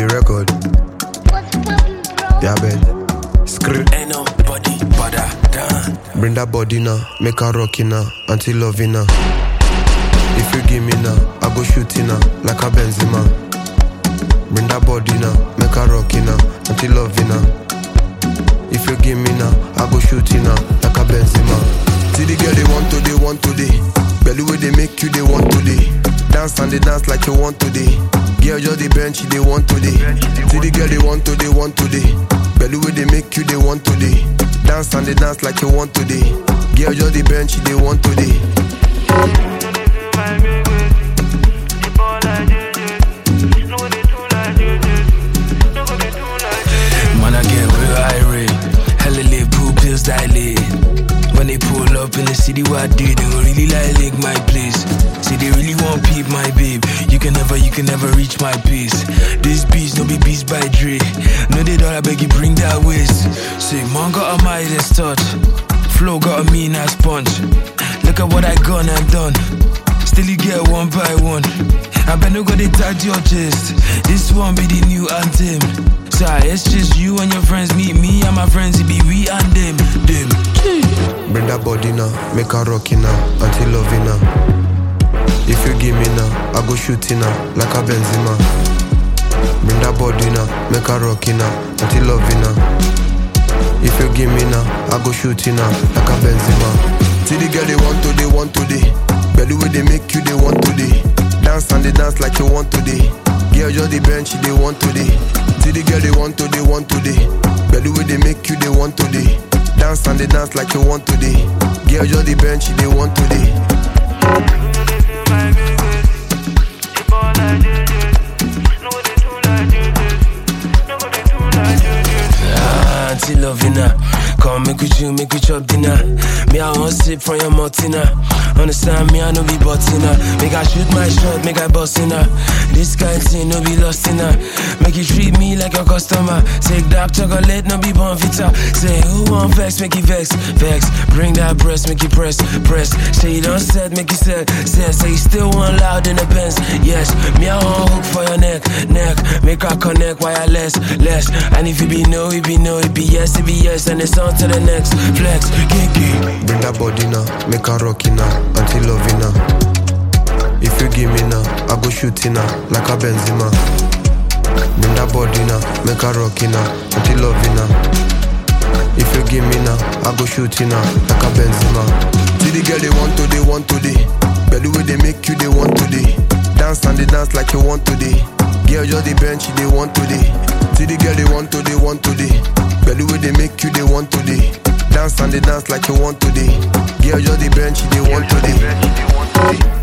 the record. What's poppin', bro? Yeah, Ben. Screw. Ain't nobody but I done. Bring that body now, make her rockin' now, until loving now. If you give me now, I go shooting now, like a Benzema. Bring that body now, make her rockin' now, until loving now. If you give me now, I go shooting now, like a Benzema. See the girl they want today. Belly way they make you, they want today. Dance and they dance like you want today. Girl just the bench, they want today. See the girl they want today. Belly way they make you, they want today. Dance and they dance like you want today. Girl just the bench, they want today. Man, I get real irate. Hella lit, pool pills dilate. When they pull up in the city where I did, they gon' really like lick my place. See, they really want peep my babe. You can never reach my pace. This beats no be beats by Dre. No, they don't, I beg you bring that waist. Say, man got a Midas touch. Flow got a mean ass punch. Look at what I gone and done. Still you get one by one. I bet no go they tag your chest. This one be the new anthem. So it's just you and your friends. Meet me and my friends. It be we and them. Bring that body now, make her rockin' now, until loving now. If you give me now, I go shooting now, like a Benzema. Bring that body now, make her rockin' now, until loving now. If you give me now, I go shooting now, like a Benzema. See the girl they want today. Belly way they make you, they want today. Dance and they dance like you want today. Girl just the bench, they want today. See the girl they want today. Belly way they make you, they want today. Dance and they dance like you want today. Girl just the bench, they want today. Auntie Lovina, come make with you, make we chop dinner. Me I want sip from your Martina. Understand me, I no be buttina. Make I shoot my shot, make I bust in her. This kind thing no be lost in her. Make you treat me like a customer. Say dark chocolate, no be bonfita. Say who want vex, make you vex. Bring that breast, make you press. Say you don't set, make you set. Say you still want loud in the Benz. Yes, me I want hook for your neck. Make her connect wireless, less. And if it be no, it be no. It be yes, and it's on to the next flex. Kiki. Bring that body now, make her rockin' now, until loving now. If you give me now, I go shooting now, like a Benzema. Bring that body now, make her rockin' now, until loving now. If you give me now, I go shooting now, like a Benzema. See the girl they want today. Belly way they make you, they want today. Dance and they dance like you want today. Girl just the bench, they want today. See the girl they want today. Belly way they make you, they want today. Dance and they dance like you want today. Girl just the bench, they want today.